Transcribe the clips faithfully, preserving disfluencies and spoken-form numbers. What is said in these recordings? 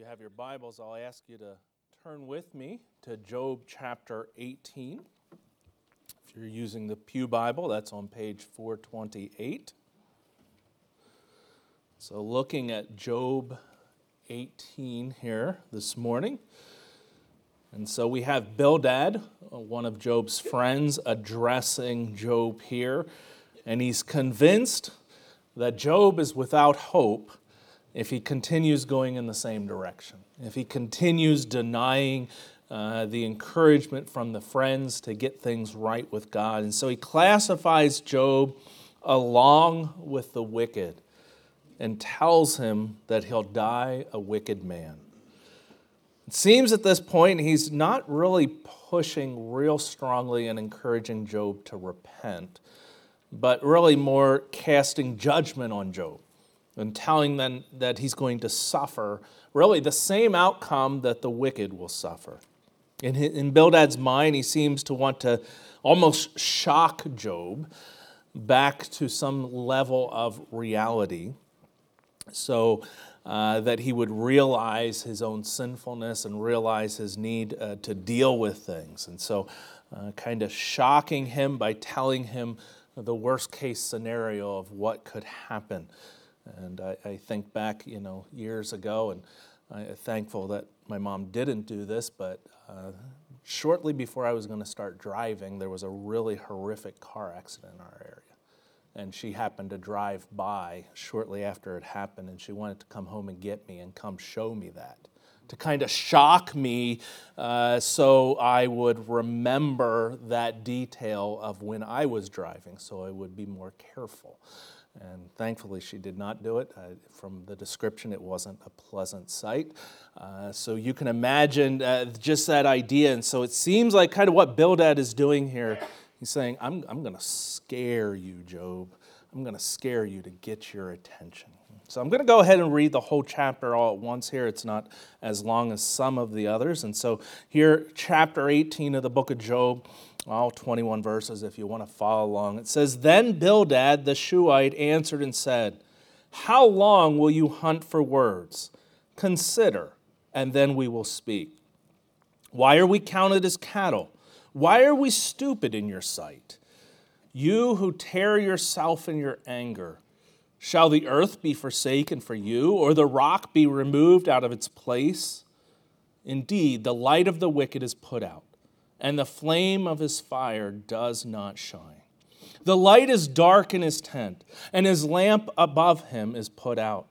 you have your Bibles, I'll ask you to turn with me to Job chapter eighteen. If you're using the Pew Bible, that's on page four twenty-eight. So looking at Job eighteen here this morning. And so we have Bildad, one of Job's friends, addressing Job here. And he's convinced that Job is without hope if he continues going in the same direction, if he continues denying uh, the encouragement from the friends to get things right with God. And so he classifies Job along with the wicked and tells him that he'll die a wicked man. It seems at this point he's not really pushing real strongly and encouraging Job to repent, but really more casting judgment on Job and telling them that he's going to suffer really the same outcome that the wicked will suffer. In, his, in Bildad's mind, he seems to want to almost shock Job back to some level of reality so uh, that he would realize his own sinfulness and realize his need uh, to deal with things. And so uh, kind of shocking him by telling him the worst case scenario of what could happen. And I, I think back, you know, years ago, and I'm thankful that my mom didn't do this, but uh, shortly before I was going to start driving, there was a really horrific car accident in our area. And she happened to drive by shortly after it happened, and she wanted to come home and get me and come show me that, to kind of shock me uh, so I would remember that detail of when I was driving, so I would be more careful. And thankfully, she did not do it. Uh, from the description, it wasn't a pleasant sight. Uh, so you can imagine uh, just that idea. And so it seems like kind of what Bildad is doing here. He's saying, I'm, I'm going to scare you, Job. I'm going to scare you to get your attention. So I'm going to go ahead and read the whole chapter all at once here. It's not as long as some of the others. And so here, chapter eighteen of the book of Job, all twenty-one verses if you want to follow along. It says, Then Bildad the Shuhite answered and said, How long will you hunt for words? Consider, and then we will speak. Why are we counted as cattle? Why are we stupid in your sight? You who tear yourself in your anger, shall the earth be forsaken for you, or the rock be removed out of its place? Indeed, the light of the wicked is put out, and the flame of his fire does not shine. The light is dark in his tent, and his lamp above him is put out.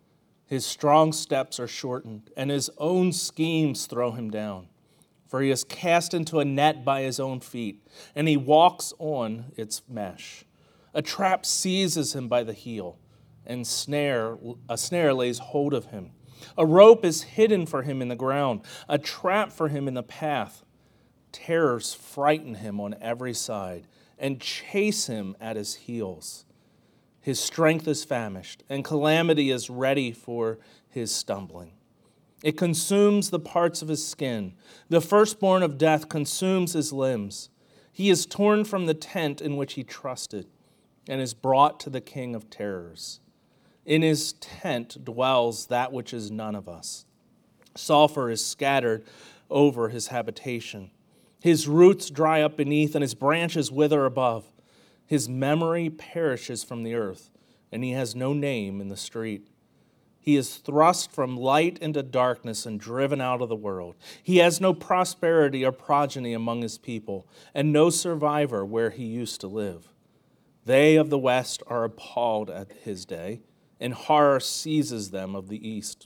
His strong steps are shortened, and his own schemes throw him down. For he is cast into a net by his own feet, and he walks on its mesh. A trap seizes him by the heel, and snare a snare lays hold of him. A rope is hidden for him in the ground, a trap for him in the path. Terrors frighten him on every side and chase him at his heels. His strength is famished, and calamity is ready for his stumbling. It consumes the parts of his skin. The firstborn of death consumes his limbs. He is torn from the tent in which he trusted and is brought to the king of terrors. In his tent dwells that which is none of us. Sulfur is scattered over his habitation. His roots dry up beneath, and his branches wither above. His memory perishes from the earth, and he has no name in the street. He is thrust from light into darkness and driven out of the world. He has no prosperity or progeny among his people, and no survivor where he used to live. They of the west are appalled at his day, and horror seizes them of the east.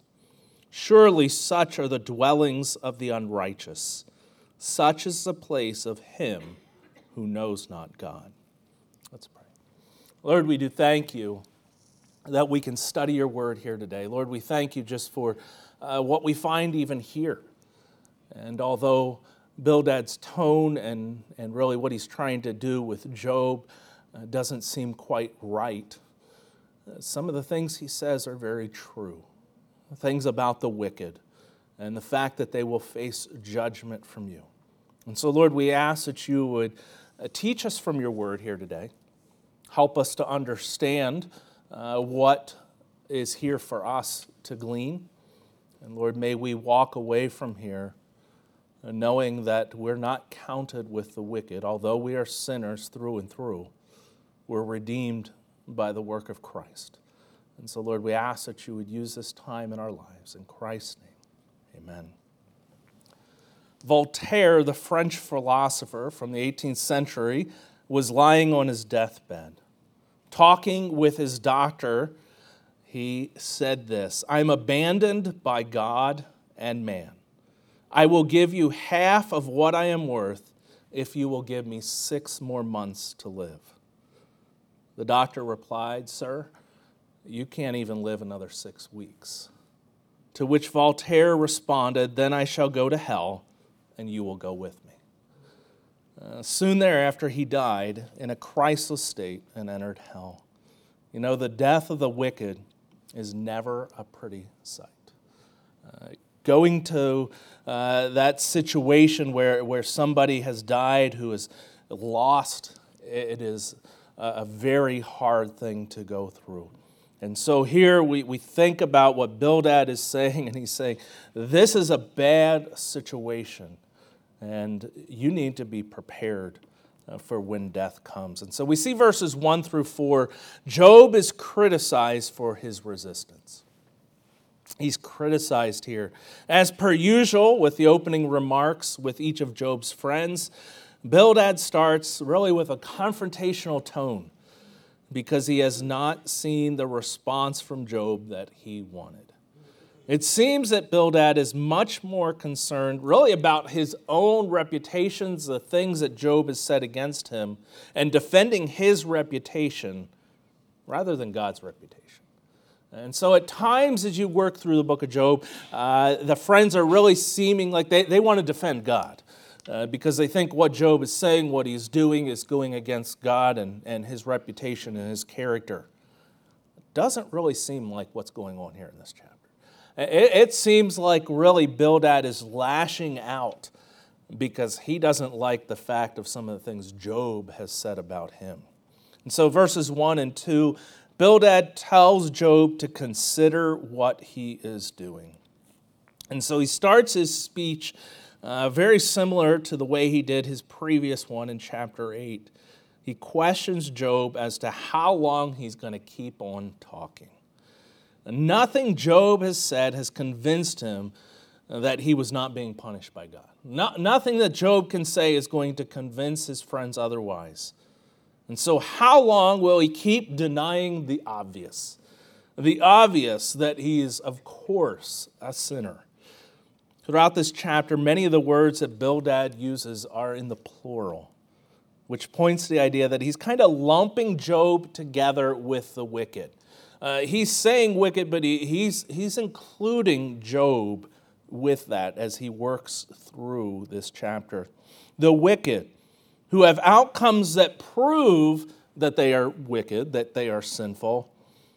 Surely such are the dwellings of the unrighteous. Such is the place of him who knows not God. Let's pray. Lord, we do thank you that we can study your word here today. Lord, we thank you just for uh, what we find even here. And although Bildad's tone and, and really what he's trying to do with Job uh, doesn't seem quite right, uh, some of the things he says are very true. Things about the wicked and the fact that they will face judgment from you. And so, Lord, we ask that you would uh, teach us from your word here today. Help us to understand uh, what is here for us to glean. And Lord, may we walk away from here knowing that we're not counted with the wicked. Although we are sinners through and through, we're redeemed by the work of Christ. And so, Lord, we ask that you would use this time in our lives. In Christ's name, amen. Voltaire, the French philosopher from the eighteenth century, was lying on his deathbed. Talking with his doctor, he said this, "I'm abandoned by God and man. I will give you half of what I am worth if you will give me six more months to live." The doctor replied, "Sir, you can't even live another six weeks." To which Voltaire responded, "Then I shall go to hell, and you will go with me." Uh, soon thereafter, he died in a Christless state and entered hell. You know, the death of the wicked is never a pretty sight. Uh, going to uh, that situation where, where somebody has died who is lost, it is a, a very hard thing to go through. And so here we, we think about what Bildad is saying, and he's saying, this is a bad situation, and you need to be prepared uh, for when death comes. And so we see verses one through four, Job is criticized for his resistance. He's criticized here. As per usual, with the opening remarks with each of Job's friends, Bildad starts really with a confrontational tone because he has not seen the response from Job that he wanted. It seems that Bildad is much more concerned really about his own reputations, the things that Job has said against him, and defending his reputation rather than God's reputation. And so at times as you work through the book of Job, uh, the friends are really seeming like they, they want to defend God. Uh, because they think what Job is saying, what he's doing, is going against God and, and his reputation and his character. It doesn't really seem like what's going on here in this chapter. It, it seems like really Bildad is lashing out because he doesn't like the fact of some of the things Job has said about him. And so verses one and two, Bildad tells Job to consider what he is doing. And so he starts his speech Uh, very similar to the way he did his previous one in chapter eight. He questions Job as to how long he's going to keep on talking. And nothing Job has said has convinced him that he was not being punished by God. No, nothing that Job can say is going to convince his friends otherwise. And so how long will he keep denying the obvious? The obvious that he is, of course, a sinner. Throughout this chapter, many of the words that Bildad uses are in the plural, which points to the idea that he's kind of lumping Job together with the wicked. Uh, he's saying wicked, but he, he's, he's including Job with that as he works through this chapter. The wicked, who have outcomes that prove that they are wicked, that they are sinful,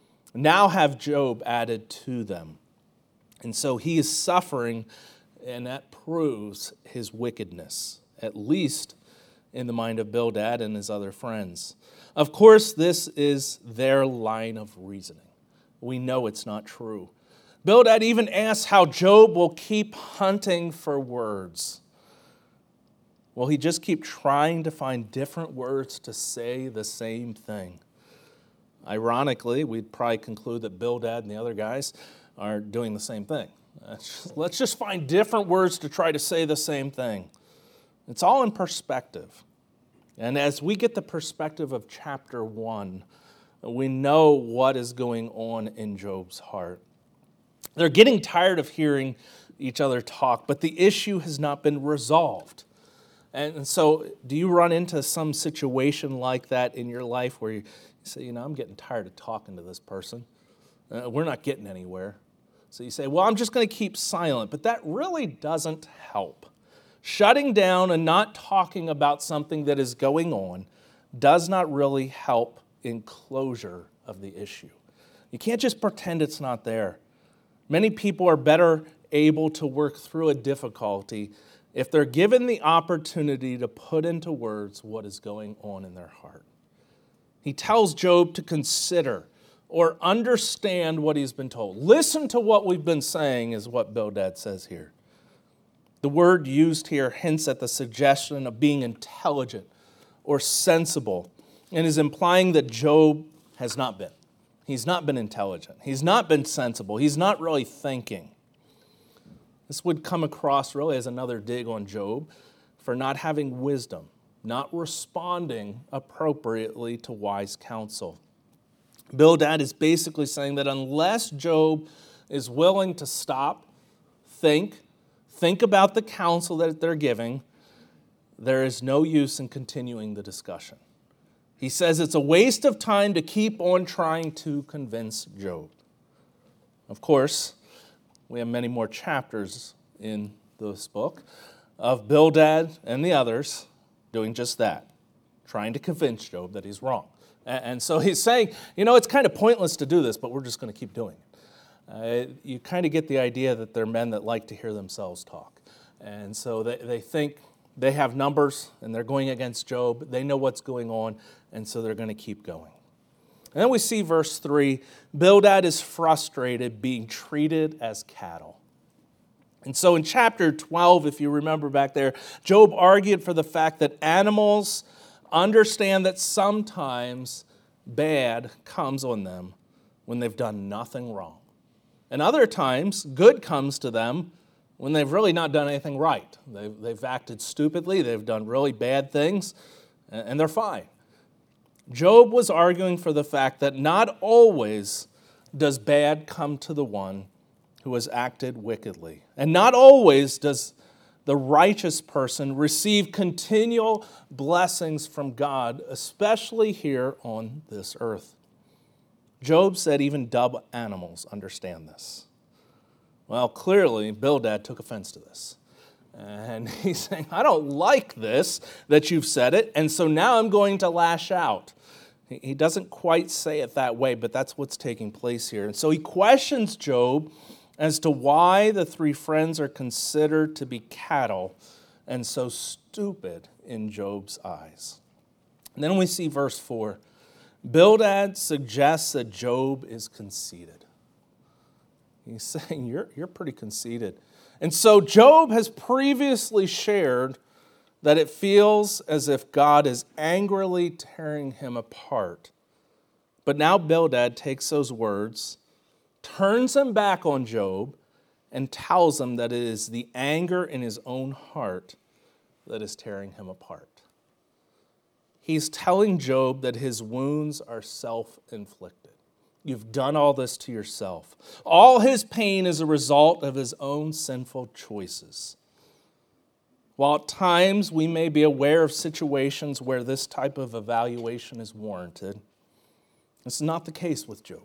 now have Job added to them. And so he is suffering, and that proves his wickedness, at least in the mind of Bildad and his other friends. Of course, this is their line of reasoning. We know it's not true. Bildad even asks how Job will keep hunting for words. Will he just keep trying to find different words to say the same thing? Ironically, we'd probably conclude that Bildad and the other guys are doing the same thing. Let's just find different words to try to say the same thing. It's all in perspective. And as we get the perspective of chapter one, we know what is going on in Job's heart. They're getting tired of hearing each other talk, but the issue has not been resolved. And so do you run into some situation like that in your life where you say, you know, I'm getting tired of talking to this person. Uh, we're not getting anywhere. So you say, well, I'm just going to keep silent. But that really doesn't help. Shutting down and not talking about something that is going on does not really help in closure of the issue. You can't just pretend it's not there. Many people are better able to work through a difficulty if they're given the opportunity to put into words what is going on in their heart. He tells Job to consider or understand what he's been told. Listen to what we've been saying is what Bildad says here. The word used here hints at the suggestion of being intelligent or sensible and is implying that Job has not been. He's not been intelligent. He's not been sensible. He's not really thinking. This would come across really as another dig on Job for not having wisdom, not responding appropriately to wise counsel. Bildad is basically saying that unless Job is willing to stop, think, think about the counsel that they're giving, there is no use in continuing the discussion. He says it's a waste of time to keep on trying to convince Job. Of course, we have many more chapters in this book of Bildad and the others doing just that, trying to convince Job that he's wrong. And so he's saying, you know, it's kind of pointless to do this, but we're just going to keep doing it. Uh, you kind of get the idea that they're men that like to hear themselves talk. And so they, they think they have numbers and they're going against Job. They know what's going on, and so they're going to keep going. And then we see verse three, Bildad is frustrated being treated as cattle. And so in chapter twelve, if you remember back there, Job argued for the fact that animals understand that sometimes bad comes on them when they've done nothing wrong. And other times, good comes to them when they've really not done anything right. They've, they've acted stupidly, they've done really bad things, and they're fine. Job was arguing for the fact that not always does bad come to the one who has acted wickedly. And not always does the righteous person receive continual blessings from God, especially here on this earth. Job said even dumb animals understand this. Well, clearly, Bildad took offense to this. And he's saying, I don't like this, that you've said it, and so now I'm going to lash out. He doesn't quite say it that way, but that's what's taking place here. And so he questions Job as to why the three friends are considered to be cattle and so stupid in Job's eyes. And then we see verse four. Bildad suggests that Job is conceited. He's saying, you're, you're pretty conceited. And so Job has previously shared that it feels as if God is angrily tearing him apart. But now Bildad takes those words, turns them back on Job, and tells him that it is the anger in his own heart that is tearing him apart. He's telling Job that his wounds are self-inflicted. You've done all this to yourself. All his pain is a result of his own sinful choices. While at times we may be aware of situations where this type of evaluation is warranted, this is not the case with Job.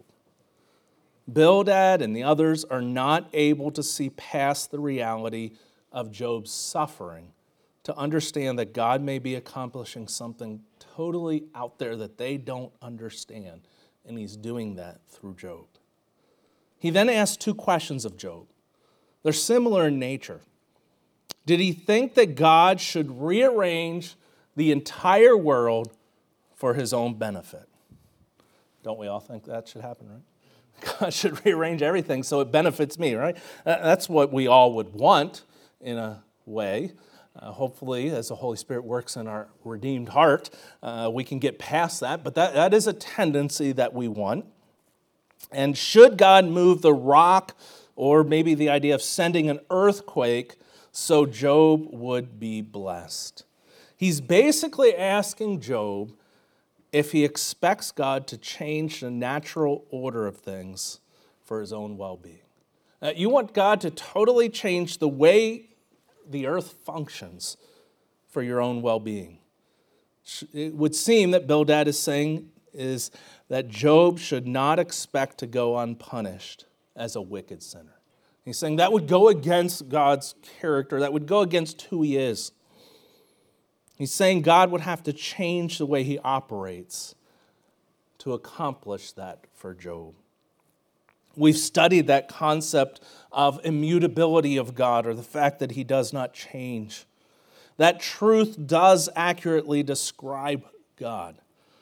Bildad and the others are not able to see past the reality of Job's suffering to understand that God may be accomplishing something totally out there that they don't understand, and he's doing that through Job. He then asks two questions of Job. They're similar in nature. Did he think that God should rearrange the entire world for his own benefit? Don't we all think that should happen, right? God should rearrange everything so it benefits me, right? That's what we all would want in a way. Uh, hopefully, as the Holy Spirit works in our redeemed heart, uh, we can get past that. But that, that is a tendency that we want. And should God move the rock, or maybe the idea of sending an earthquake, so Job would be blessed? He's basically asking Job if he expects God to change the natural order of things for his own well-being. Uh, you want God to totally change the way the earth functions for your own well-being. It would seem that Bildad is saying is that Job should not expect to go unpunished as a wicked sinner. He's saying that would go against God's character, that would go against who he is. He's saying God would have to change the way he operates to accomplish that for Job. We've studied that concept of immutability of God, or the fact that he does not change. That truth does accurately describe God.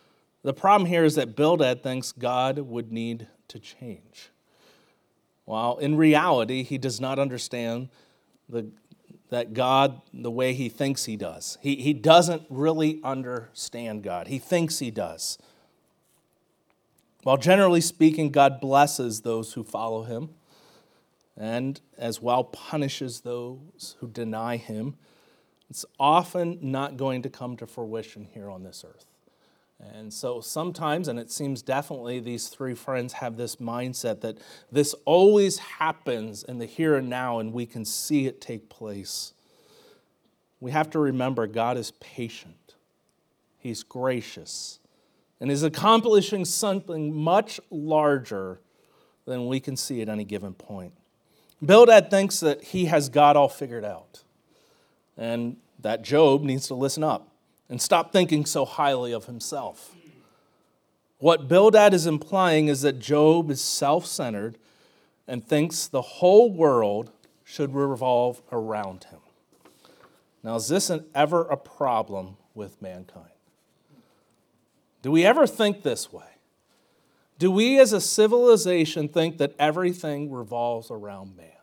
The problem here is that Bildad thinks God would need to change, while in reality, he does not understand the, that God the way he thinks he does. He, he doesn't really understand God. He thinks he does. While generally speaking, God blesses those who follow him and as well punishes those who deny him, it's often not going to come to fruition here on this earth. And so sometimes, and it seems definitely these three friends have this mindset that this always happens in the here and now and we can see it take place. We have to remember God is patient. He's gracious. And is accomplishing something much larger than we can see at any given point. Bildad thinks that he has God all figured out. And that Job needs to listen up and stop thinking so highly of himself. What Bildad is implying is that Job is self-centered and thinks the whole world should revolve around him. Now, is this an, ever a problem with mankind? Do we ever think this way? Do we as a civilization think that everything revolves around man?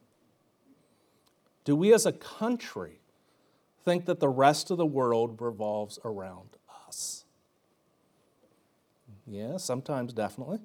Do we as a country think that the rest of the world revolves around us? Yeah, sometimes definitely.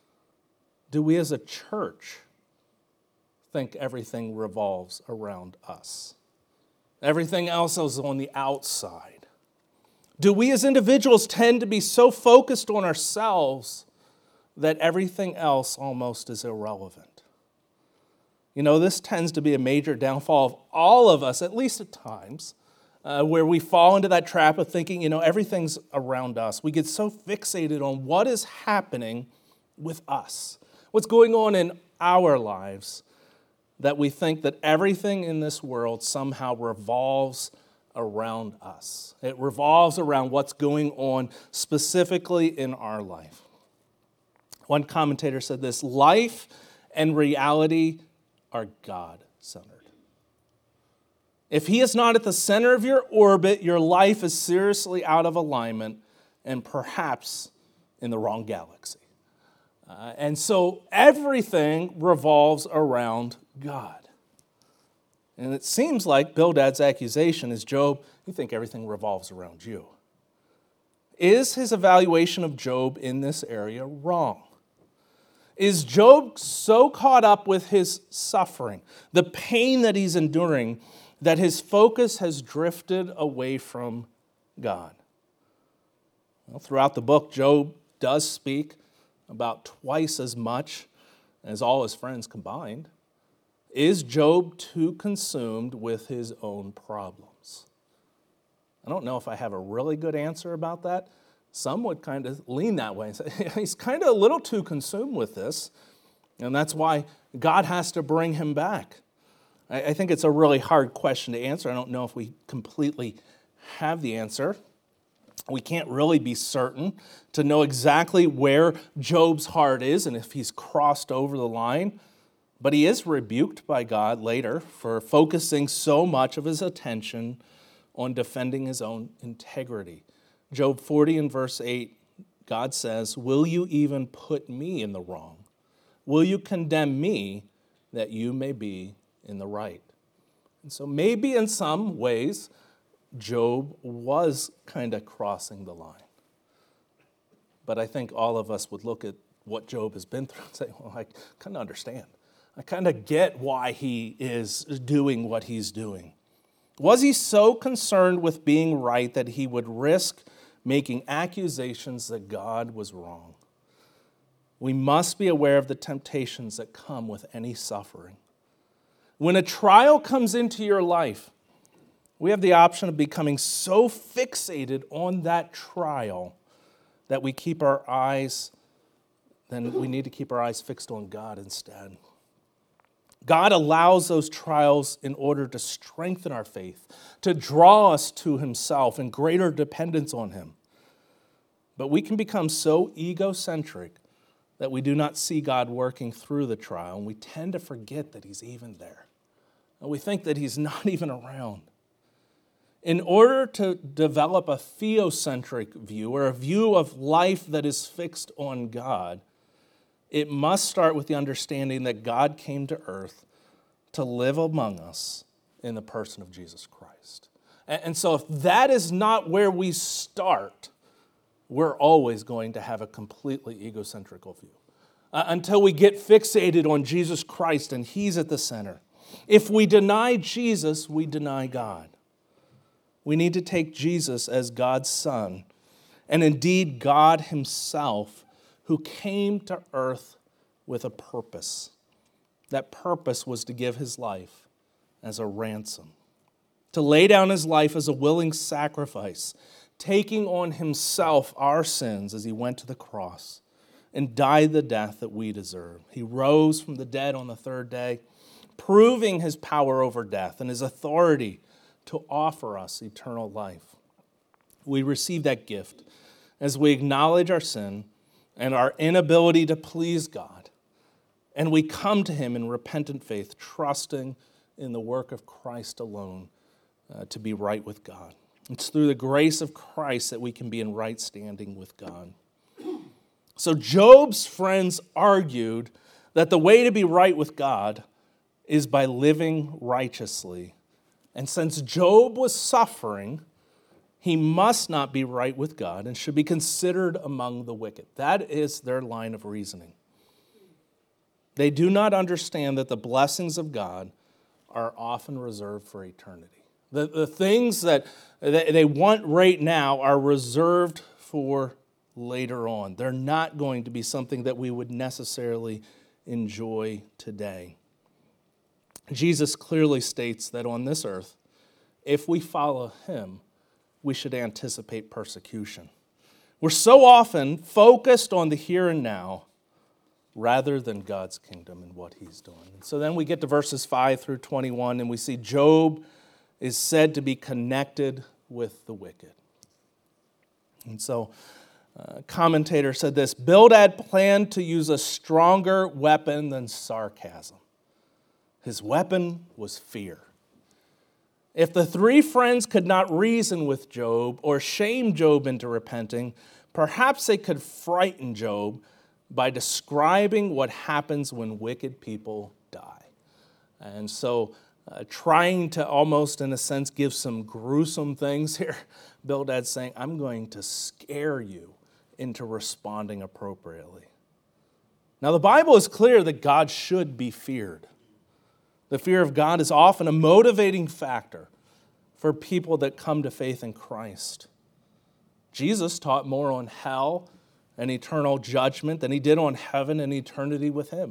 Do we as a church think everything revolves around us? Everything else is on the outside. Do we as individuals tend to be so focused on ourselves that everything else almost is irrelevant? You know, this tends to be a major downfall of all of us, at least at times, uh, where we fall into that trap of thinking, you know, everything's around us. We get so fixated on what is happening with us, what's going on in our lives, that we think that everything in this world somehow revolves around us. It revolves around what's going on specifically in our life. One commentator said this: life and reality are God-centered. If he is not at the center of your orbit, your life is seriously out of alignment and perhaps in the wrong galaxy. Uh, and so everything revolves around God. And it seems like Bildad's accusation is, Job, you think everything revolves around you. Is his evaluation of Job in this area wrong? Is Job so caught up with his suffering, the pain that he's enduring, that his focus has drifted away from God? Well, throughout the book, Job does speak about twice as much as all his friends combined. Is Job too consumed with his own problems? I don't know if I have a really good answer about that. Some would kind of lean that way and say, he's kind of a little too consumed with this, and that's why God has to bring him back. I think it's a really hard question to answer. I don't know if we completely have the answer. We can't really be certain to know exactly where Job's heart is and if he's crossed over the line. But he is rebuked by God later for focusing so much of his attention on defending his own integrity. Job forty and verse eight, God says, "Will you even put me in the wrong? Will you condemn me that you may be in the right?" And so maybe in some ways, Job was kind of crossing the line. But I think all of us would look at what Job has been through and say, well, I kind of understand. I kind of get why he is doing what he's doing. Was he so concerned with being right that he would risk making accusations that God was wrong? We must be aware of the temptations that come with any suffering. When a trial comes into your life, we have the option of becoming so fixated on that trial that we keep our eyes, then we need to keep our eyes fixed on God instead. God allows those trials in order to strengthen our faith, to draw us to himself and greater dependence on him. But we can become so egocentric that we do not see God working through the trial, and we tend to forget that he's even there. And we think that he's not even around. In order to develop a theocentric view, or a view of life that is fixed on God, it must start with the understanding that God came to earth to live among us in the person of Jesus Christ. And so if that is not where we start, we're always going to have a completely egocentrical view. Uh, until we get fixated on Jesus Christ and He's at the center. If we deny Jesus, we deny God. We need to take Jesus as God's Son, and indeed God Himself, who came to earth with a purpose. That purpose was to give His life as a ransom, to lay down His life as a willing sacrifice, taking on Himself our sins as He went to the cross and died the death that we deserve. He rose from the dead on the third day, proving His power over death and His authority to offer us eternal life. We receive that gift as we acknowledge our sin and our inability to please God, and we come to Him in repentant faith, trusting in the work of Christ alone uh, to be right with God. It's through the grace of Christ that we can be in right standing with God. So Job's friends argued that the way to be right with God is by living righteously. And since Job was suffering, he must not be right with God and should be considered among the wicked. That is their line of reasoning. They do not understand that the blessings of God are often reserved for eternity. The, the things that they want right now are reserved for later on. They're not going to be something that we would necessarily enjoy today. Jesus clearly states that on this earth, if we follow Him, we should anticipate persecution. We're so often focused on the here and now rather than God's kingdom and what He's doing. And so then we get to verses five through twenty-one, and we see Job is said to be connected with the wicked. And so a commentator said this: Bildad planned to use a stronger weapon than sarcasm. His weapon was fear. If the three friends could not reason with Job or shame Job into repenting, perhaps they could frighten Job by describing what happens when wicked people die. And so uh, trying to almost, in a sense, give some gruesome things here, Bildad's saying, I'm going to scare you into responding appropriately. Now, the Bible is clear that God should be feared. The fear of God is often a motivating factor for people that come to faith in Christ. Jesus taught more on hell and eternal judgment than He did on heaven and eternity with Him.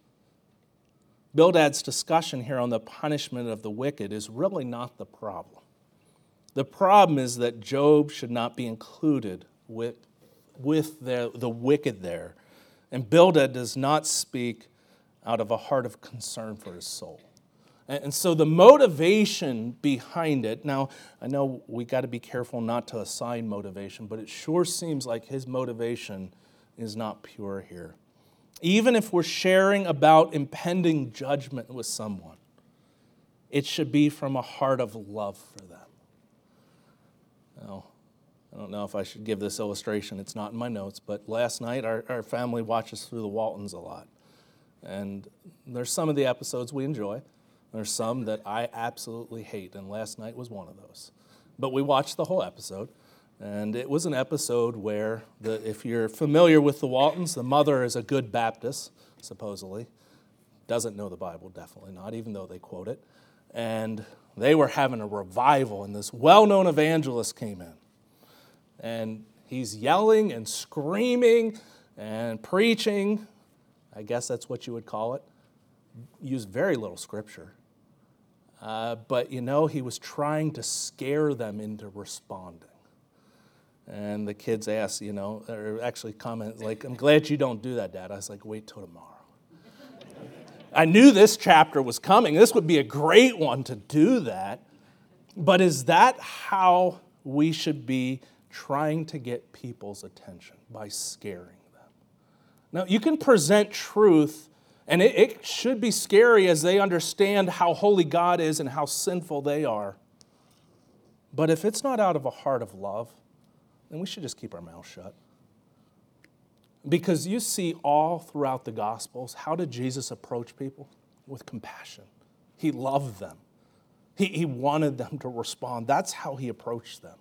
Bildad's discussion here on the punishment of the wicked is really not the problem. The problem is that Job should not be included with with the, the wicked there. And Bildad does not speak out of a heart of concern for his soul. And, and so the motivation behind it, now I know we got to be careful not to assign motivation, but it sure seems like his motivation is not pure here. Even if we're sharing about impending judgment with someone, it should be from a heart of love for them. Now, I don't know if I should give this illustration. It's not in my notes, but last night our, our family watches through the Waltons a lot. And there's some of the episodes we enjoy. There's some that I absolutely hate, and last night was one of those. But we watched the whole episode, and it was an episode where, the, if you're familiar with the Waltons, the mother is a good Baptist, supposedly. Doesn't know the Bible, definitely not, even though they quote it. And they were having a revival, and this well-known evangelist came in. And he's yelling and screaming and preaching. I guess that's what you would call it. Used very little scripture. Uh, but, you know, he was trying to scare them into responding. And the kids asked, you know, or actually comment, like, I'm glad you don't do that, Dad. I was like, wait till tomorrow. I knew this chapter was coming. This would be a great one to do that. But is that how we should be trying to get people's attention? By scaring them? Now, you can present truth, and it, it should be scary as they understand how holy God is and how sinful they are. But if it's not out of a heart of love, then we should just keep our mouth shut. Because you see all throughout the Gospels, how did Jesus approach people? With compassion. He loved them. He, he wanted them to respond. That's how he approached them.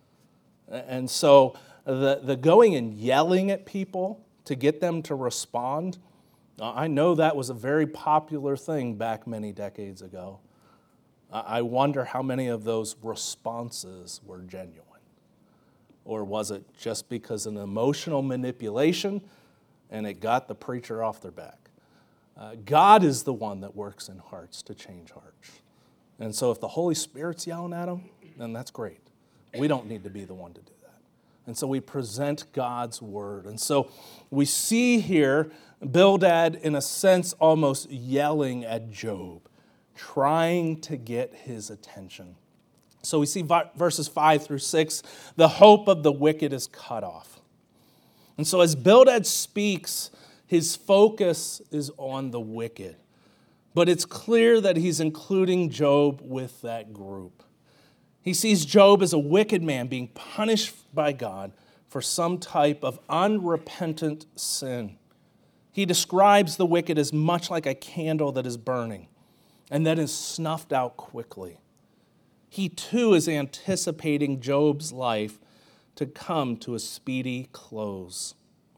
And so the, the going and yelling at people to get them to respond, I know that was a very popular thing back many decades ago. I wonder how many of those responses were genuine. Or was it just because of an emotional manipulation and it got the preacher off their back? Uh, God is the one that works in hearts to change hearts. And so if the Holy Spirit's yelling at them, then that's great. We don't need to be the one to do that. And so we present God's word. And so we see here Bildad, in a sense, almost yelling at Job, trying to get his attention. So we see verses five through six, the hope of the wicked is cut off. And so as Bildad speaks, his focus is on the wicked. But it's clear that he's including Job with that group. He sees Job as a wicked man being punished by God for some type of unrepentant sin. He describes the wicked as much like a candle that is burning and that is snuffed out quickly. He too is anticipating Job's life to come to a speedy close.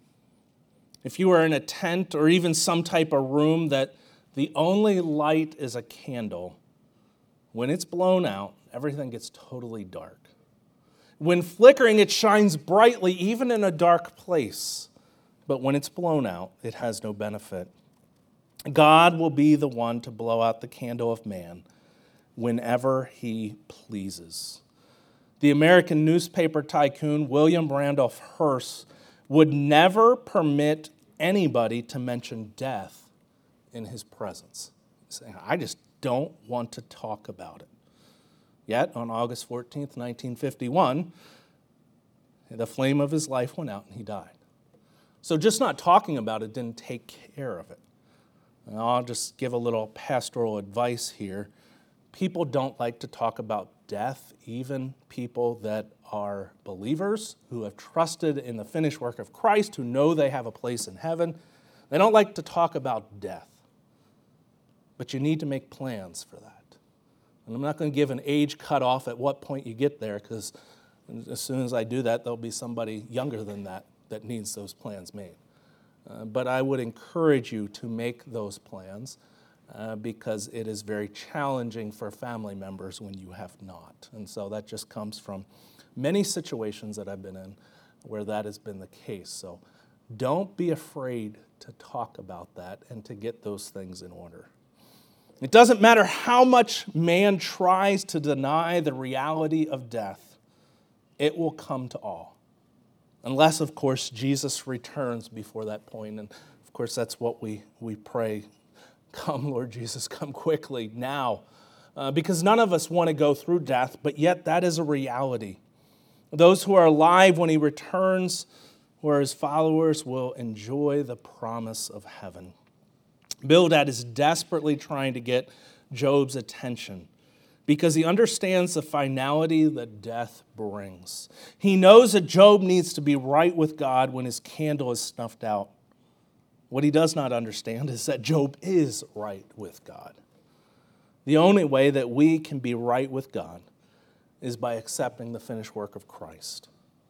If you are in a tent or even some type of room that the only light is a candle, when it's blown out, everything gets totally dark. When flickering, it shines brightly, even in a dark place. But when it's blown out, it has no benefit. God will be the one to blow out the candle of man whenever he pleases. The American newspaper tycoon William Randolph Hearst would never permit anybody to mention death in his presence. Saying, I just don't want to talk about it. Yet, on August fourteenth, nineteen fifty-one, the flame of his life went out and he died. So just not talking about it didn't take care of it. And I'll just give a little pastoral advice here. People don't like to talk about death, even people that are believers, who have trusted in the finished work of Christ, who know they have a place in heaven. They don't like to talk about death. But you need to make plans for that. And I'm not going to give an age cutoff at what point you get there, because as soon as I do that, there'll be somebody younger than that that needs those plans made. Uh, but I would encourage you to make those plans uh, because it is very challenging for family members when you have not. And so that just comes from many situations that I've been in where that has been the case. So don't be afraid to talk about that and to get those things in order. It doesn't matter how much man tries to deny the reality of death, it will come to all. Unless, of course, Jesus returns before that point. And, of course, that's what we, we pray. Come, Lord Jesus, come quickly now. Uh, because none of us want to go through death, but yet that is a reality. Those who are alive when he returns, who are his followers, will enjoy the promise of heaven. Bildad is desperately trying to get Job's attention because he understands the finality that death brings. He knows that Job needs to be right with God when his candle is snuffed out. What he does not understand is that Job is right with God. The only way that we can be right with God is by accepting the finished work of Christ.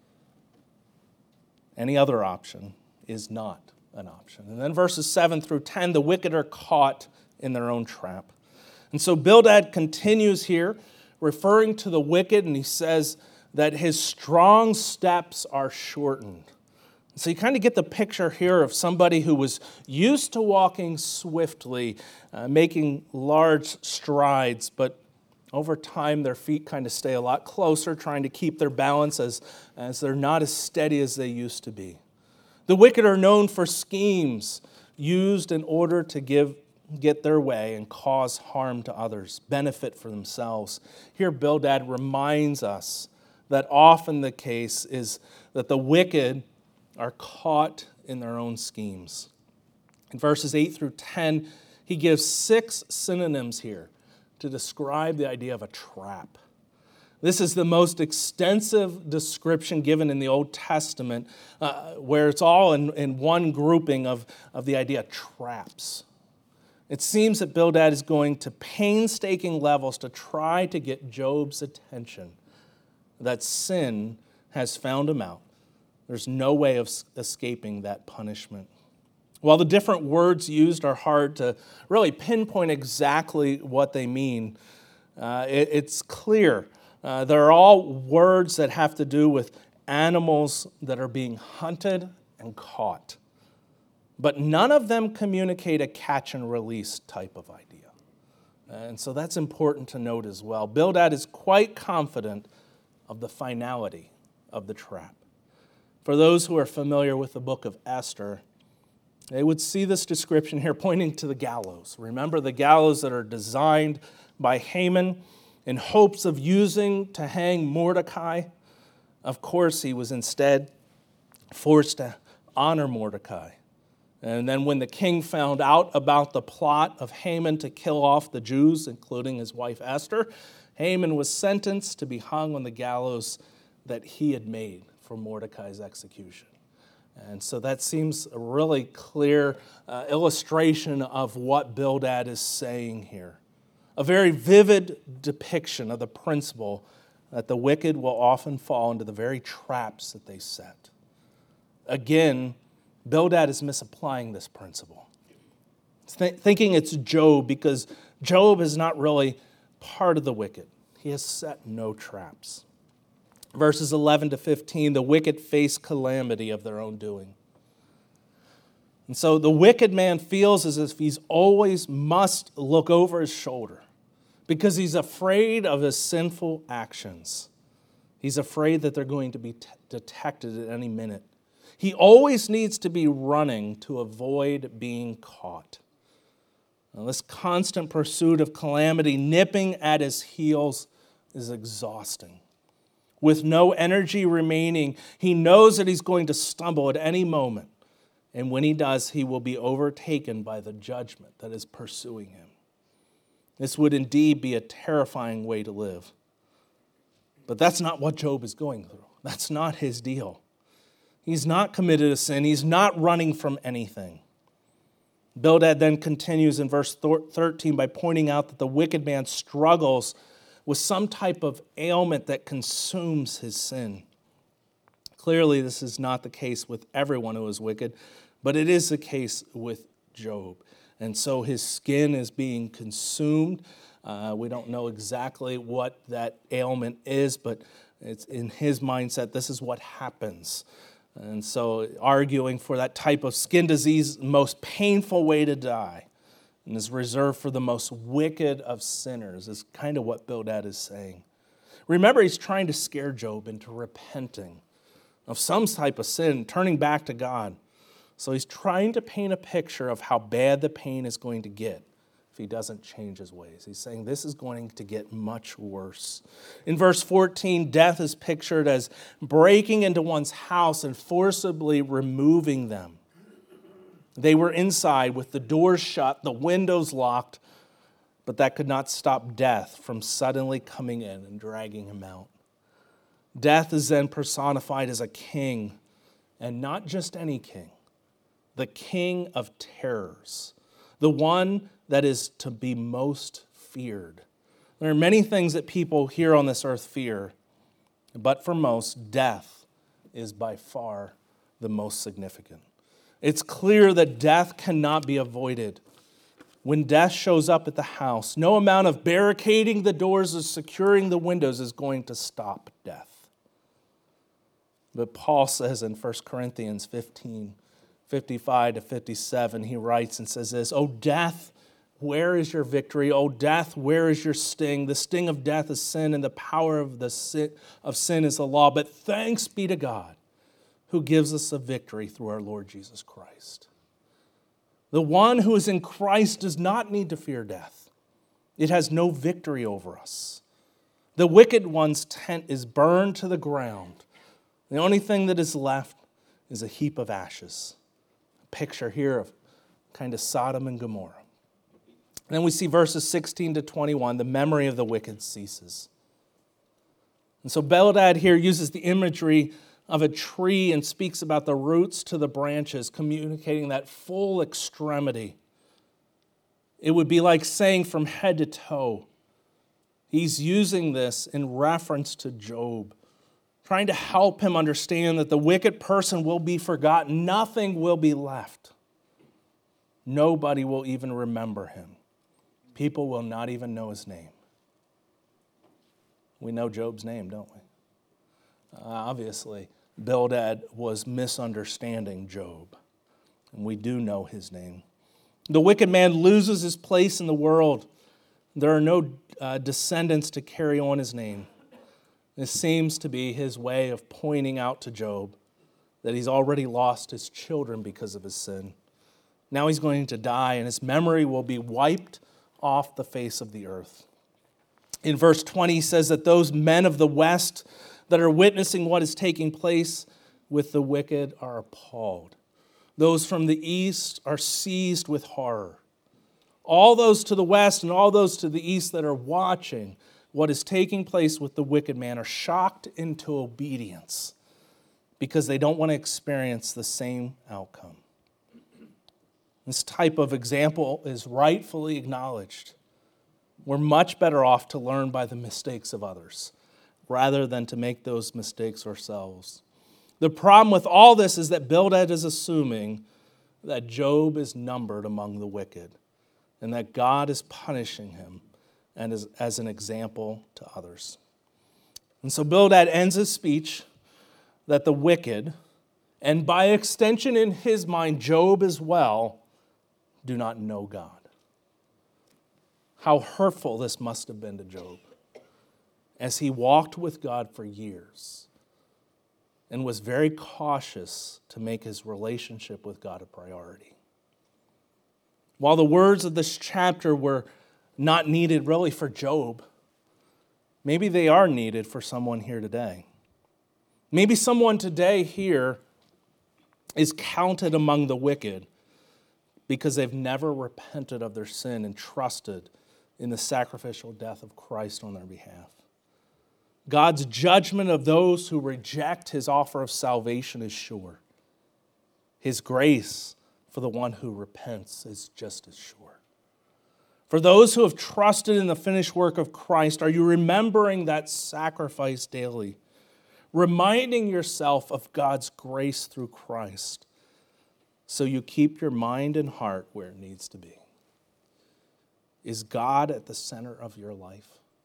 Any other option is not an option. And then verses seven through ten, the wicked are caught in their own trap. And so Bildad continues here, referring to the wicked, and he says that his strong steps are shortened. So you kind of get the picture here of somebody who was used to walking swiftly, uh, making large strides, but over time their feet kind of stay a lot closer, trying to keep their balance as, as they're not as steady as they used to be. The wicked are known for schemes used in order to give, get their way and cause harm to others, benefit for themselves. Here Bildad reminds us that often the case is that the wicked are caught in their own schemes. In verses eight through ten, he gives six synonyms here to describe the idea of a trap. This is the most extensive description given in the Old Testament, uh, where it's all in, in one grouping of, of the idea of traps. It seems that Bildad is going to painstaking levels to try to get Job's attention, that sin has found him out. There's no way of escaping that punishment. While the different words used are hard to really pinpoint exactly what they mean, uh, it, it's clear. Uh, they're all words that have to do with animals that are being hunted and caught. But none of them communicate a catch and release type of idea. And so that's important to note as well. Bildad is quite confident of the finality of the trap. For those who are familiar with the book of Esther, they would see this description here pointing to the gallows. Remember the gallows that are designed by Haman in hopes of using to hang Mordecai? Of course, he was instead forced to honor Mordecai. And then when the king found out about the plot of Haman to kill off the Jews, including his wife Esther, Haman was sentenced to be hung on the gallows that he had made for Mordecai's execution. And so that seems a really clear uh, illustration of what Bildad is saying here. A very vivid depiction of the principle that the wicked will often fall into the very traps that they set. Again, Bildad is misapplying this principle, Th- thinking it's Job, because Job is not really part of the wicked. He has set no traps. Verses eleven to fifteen, the wicked face calamity of their own doing. And so the wicked man feels as if he's always must look over his shoulder because he's afraid of his sinful actions. He's afraid that they're going to be t- detected at any minute. He always needs to be running to avoid being caught. Now, this constant pursuit of calamity, nipping at his heels, is exhausting. With no energy remaining, he knows that he's going to stumble at any moment. And when he does, he will be overtaken by the judgment that is pursuing him. This would indeed be a terrifying way to live. But that's not what Job is going through. That's not his deal. He's not committed a sin. He's not running from anything. Bildad then continues in verse thirteen by pointing out that the wicked man struggles with some type of ailment that consumes his sin. Clearly, this is not the case with everyone who is wicked, but it is the case with Job. And so his skin is being consumed. Uh, we don't know exactly what that ailment is, but it's in his mindset, this is what happens. And so arguing for that type of skin disease, the most painful way to die, and is reserved for the most wicked of sinners, is kind of what Bildad is saying. Remember, he's trying to scare Job into repenting of some type of sin, turning back to God. So he's trying to paint a picture of how bad the pain is going to get if he doesn't change his ways. He's saying this is going to get much worse. In verse fourteen, death is pictured as breaking into one's house and forcibly removing them. They were inside with the doors shut, the windows locked, but that could not stop death from suddenly coming in and dragging him out. Death is then personified as a king, and not just any king, the king of terrors, the one that is to be most feared. There are many things that people here on this earth fear, but for most, death is by far the most significant. It's clear that death cannot be avoided. When death shows up at the house, no amount of barricading the doors or securing the windows is going to stop death. But Paul says in First Corinthians fifteen, fifty-five to fifty-seven, he writes and says this, "O death, where is your victory? O death, where is your sting? The sting of death is sin, and the power of the sin, of sin is the law. But thanks be to God, who gives us a victory through our Lord Jesus Christ." The one who is in Christ does not need to fear death. It has no victory over us. The wicked one's tent is burned to the ground. The only thing that is left is a heap of ashes. A picture here of kind of Sodom and Gomorrah. And then we see verses sixteen to twenty-one, the memory of the wicked ceases. And so Bildad here uses the imagery of a tree and speaks about the roots to the branches, communicating that full extremity. It would be like saying from head to toe. He's using this in reference to Job, trying to help him understand that the wicked person will be forgotten. Nothing will be left. Nobody will even remember him. People will not even know his name. We know Job's name, don't we? Uh, obviously, Bildad was misunderstanding Job, and we do know his name. The wicked man loses his place in the world. There are no uh, descendants to carry on his name. This seems to be his way of pointing out to Job that he's already lost his children because of his sin. Now he's going to die, and his memory will be wiped off the face of the earth. In verse twenty, he says that those men of the West that are witnessing what is taking place with the wicked are appalled. Those from the East are seized with horror. All those to the West and all those to the East that are watching what is taking place with the wicked man are shocked into obedience because they don't want to experience the same outcome. This type of example is rightfully acknowledged. We're much better off to learn by the mistakes of others rather than to make those mistakes ourselves. The problem with all this is that Bildad is assuming that Job is numbered among the wicked and that God is punishing him and as, as an example to others. And so Bildad ends his speech that the wicked, and by extension in his mind Job as well, do not know God. How hurtful this must have been to Job as he walked with God for years and was very cautious to make his relationship with God a priority. While the words of this chapter were not needed really for Job, maybe they are needed for someone here today. Maybe someone today here is counted among the wicked because they've never repented of their sin and trusted in the sacrificial death of Christ on their behalf. God's judgment of those who reject his offer of salvation is sure. His grace for the one who repents is just as sure. For those who have trusted in the finished work of Christ, are you remembering that sacrifice daily? Reminding yourself of God's grace through Christ so you keep your mind and heart where it needs to be. Is God at the center of your life?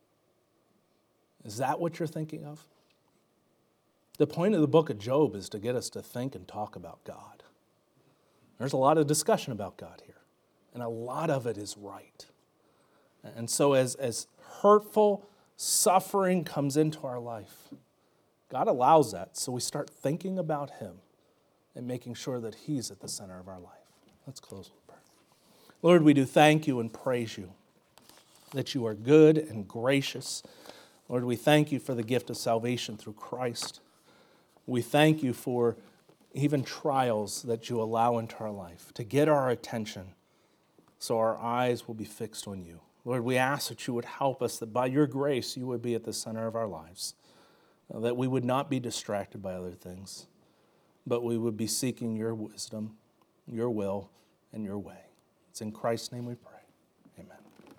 Is that what you're thinking of? The point of the book of Job is to get us to think and talk about God. There's a lot of discussion about God here, and a lot of it is right. And so as, as hurtful suffering comes into our life, God allows that, so we start thinking about him and making sure that he's at the center of our life. Let's close with prayer. Lord, we do thank you and praise you that you are good and gracious. Lord, we thank you for the gift of salvation through Christ. We thank you for even trials that you allow into our life to get our attention so our eyes will be fixed on you. Lord, we ask that you would help us, that by your grace you would be at the center of our lives, that we would not be distracted by other things, but we would be seeking your wisdom, your will, and your way. It's in Christ's name we pray.